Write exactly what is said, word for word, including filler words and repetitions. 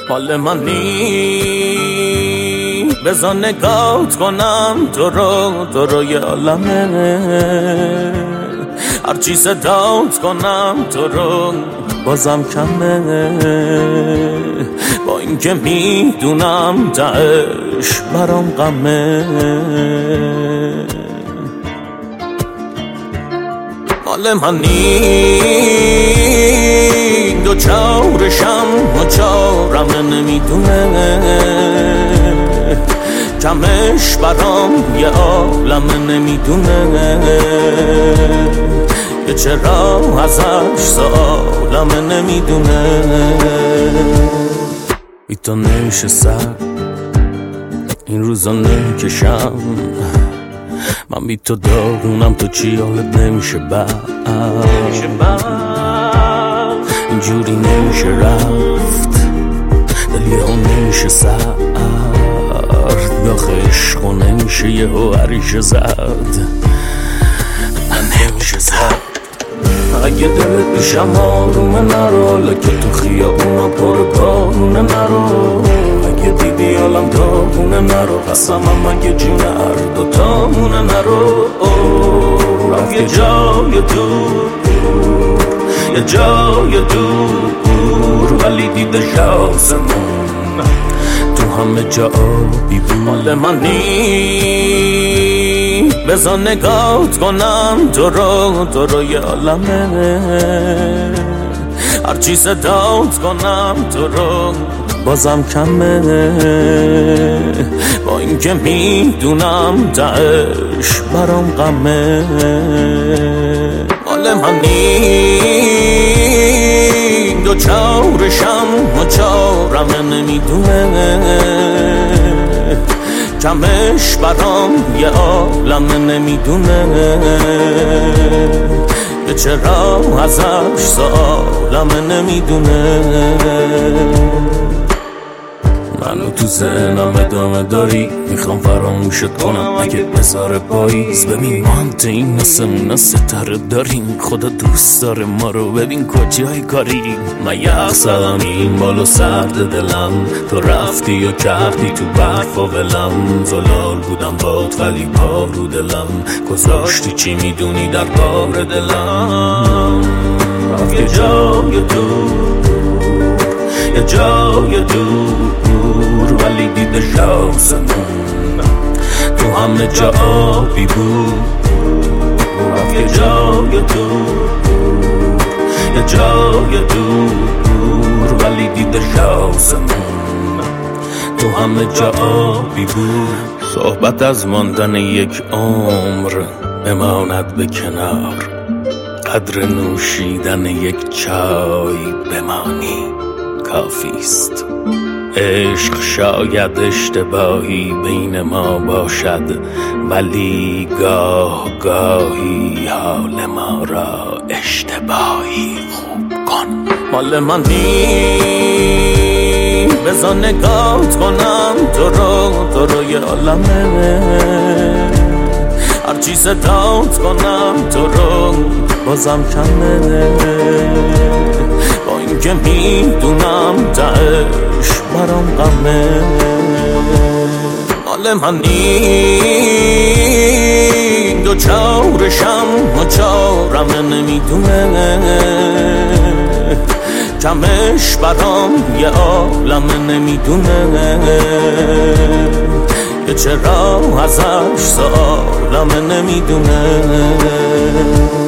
مال منی بزن نگات کنم تو رو تو رو یه عالمه هرچی صدات کنم تو رو بازم کمه با اینکه میدونم تهش برام غمه مال منی دو چارشم و چارم نمیدونه کمش برام یه عالم نمیدونه که چرا ازش سالم نمیدونه بی تو نشستم این روزا نکشم من بی تو داغونم تو چی حالت نمیشه بعد اینجوری نمیشه رفت دل یه ها نمیشه سرد داخل عشق و نمیشه یه ها عریش زد نمیشه زد اگه دلت بیشم آرومه نرو لکه تو خیابونا پر بارونه نرو اگه دیدی عالم داغونه نرو قسمم اگه جون هر دوتامونه نرو رفت یه جای دور یه جای دور ولی دیده شاسمون تو همه جا آبی بود مال منی بزن نگات کنم تو رو تو رو یه عالمه هرچی صدات کنم تو رو بازم کمه با اینکه میدونم تهش برام غمه مال منی دو چارشم و چارم نمیدونه کمش برام یه عالم نمیدونه که چرا ازش سالم نمیدونه منو تو ذهنم ادامه داری میخوام فراموشت کنم اگه بذاره پاییز ببین ما هم تو این نسمونه ستاره داریم خدا دوست داره ما رو ببین کجای کاریم من یخ زدم این بالو سرد دلم تو رفتی و کردی تو برف و ولم زلال بودم باد ولی پا رو دلم گذاشتی چی میدونی در بار دلم یه جای دور یه جای دور ولی دیده شاسمون تو همه جا آبی بود یه جای دور یه جای دور ولی دیده شاسمون تو همه جا آبی بود صحبت از ماندن یک عمر بماند به کنار قدر نوشیدن یک چای بمانی کافیست عشق شاید اشتباهی بین ما باشد ولی گاه گاهی حال ما را اشتباهی خوب کن مال منی بزن نگات کنم تو رو تو رو یه عالمه هرچی صدات کنم تو رو بازم کمه با اینکه میدونم تهش برام غمه مال منی دو چارشم و چارم نمیدونه کمش برام یه عالم نمیدونه که چرا ازش سالم نمیدونه